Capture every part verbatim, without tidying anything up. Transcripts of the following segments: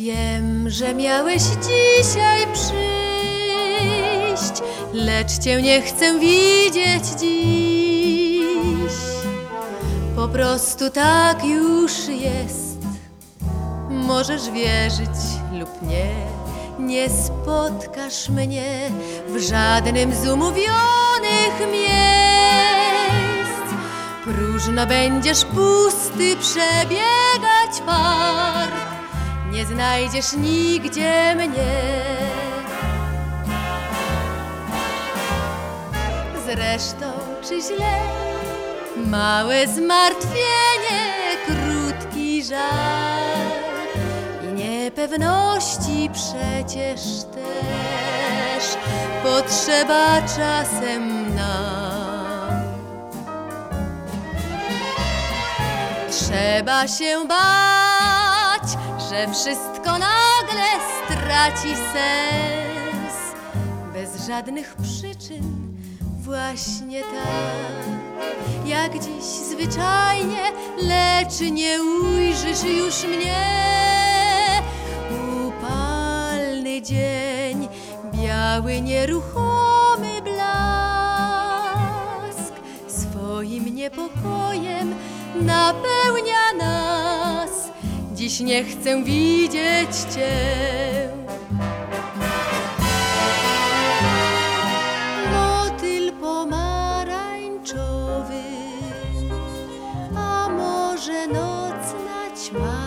Wiem, że miałeś dzisiaj przyjść, lecz cię nie chcę widzieć dziś. Po prostu tak już jest. Możesz wierzyć lub nie, nie spotkasz mnie w żadnym z umówionych miejsc. Próżno będziesz pusty przebiegać park, nie znajdziesz nigdzie mnie. Zresztą, czy źle? Małe zmartwienie, krótki żal i niepewności przecież też potrzeba czasem nam. Trzeba się bać, że wszystko nagle straci sens, bez żadnych przyczyn, właśnie tak jak dziś zwyczajnie, lecz nie ujrzysz już mnie. Upalny dzień, biały, nieruchomy blask swoim niepokojem napełnia nas. Dziś nie chcę widzieć cię. Motyl pomarańczowy, a może nocna ćma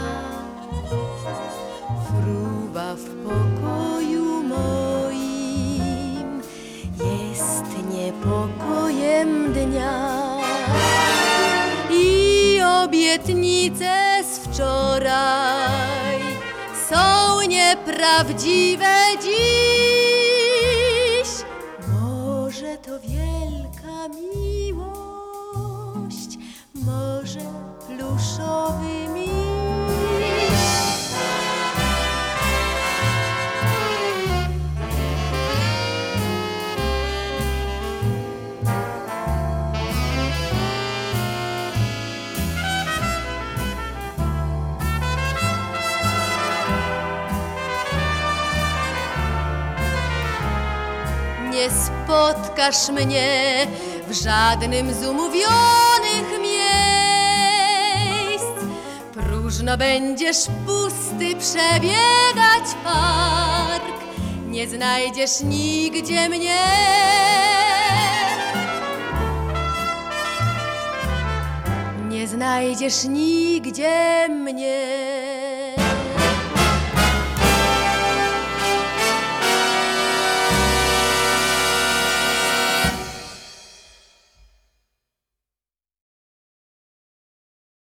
fruwa w pokoju moim, jest niepokojem dnia. I obietnice z wczoraj są nieprawdziwe dziś. Może to wielka miłość, może pluszowy miś. Nie spotkasz mnie w żadnym z umówionych miejsc. Próżno będziesz pusty przebiegać park, nie znajdziesz nigdzie mnie. Nie znajdziesz nigdzie mnie.